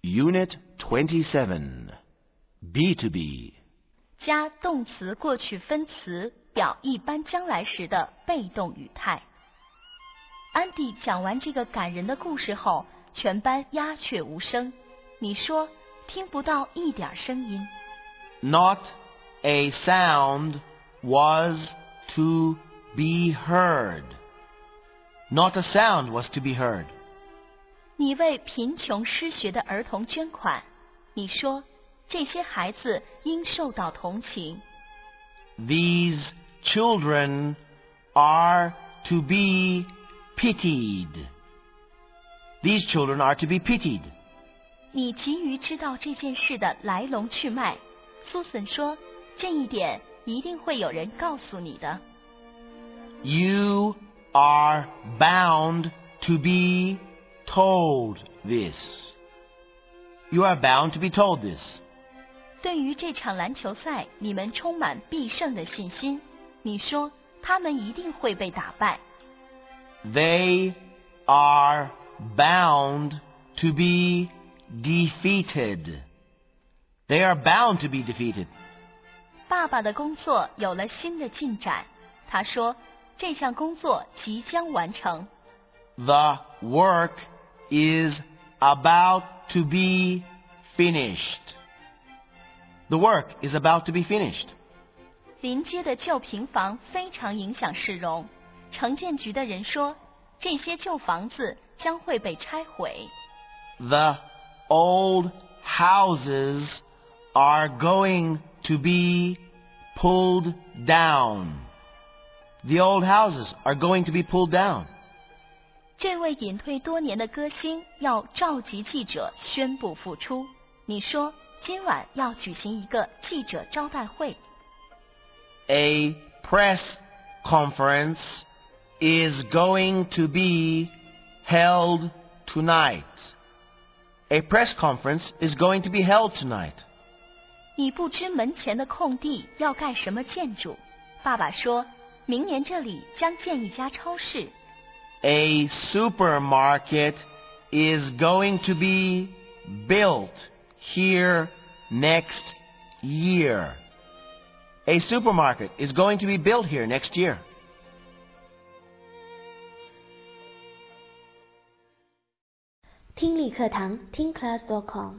Unit 27, B to B. 加动词过去分词表一般将来时的被动语态。安迪讲完这个感人的故事后，全班鸦雀无声。你说听不到一点声音。 Not a sound was to be heard. Not a sound was to be heard. 你为贫穷失学的儿童捐款，你说这些孩子应受到同情。 These children are to be pitied. These children are to be pitied. 你急于知道这件事的来龙去脉，苏森说这一点一定会有人告诉你的。 You are bound to be told this. You are bound to be told this. 对于这场篮球赛，你们充满必胜的信心。你说他们一定会被打败。 They are bound to be defeated. They are bound to be defeated. 爸爸的工作有了新的进展。他说这项工作即将完成。 The work is about to be finished. The work is about to be finished. 临街的旧平房非常影响市容。城建局的人说，这些旧房子将会被拆毁。 The old houses are going to be pulled down. The old houses are going to be pulled down. 这位隐退多年的歌星要召集记者宣布复出。你说今晚要举行一个记者招待会。 A press conference is going to be held tonight. A press conference is going to be held tonight. 你不知门前的空地要盖什么建筑。爸爸说明年这里将建一家超市。 A supermarket is going to be built here next year. A supermarket is going to be built here next year. 听力课堂听class.com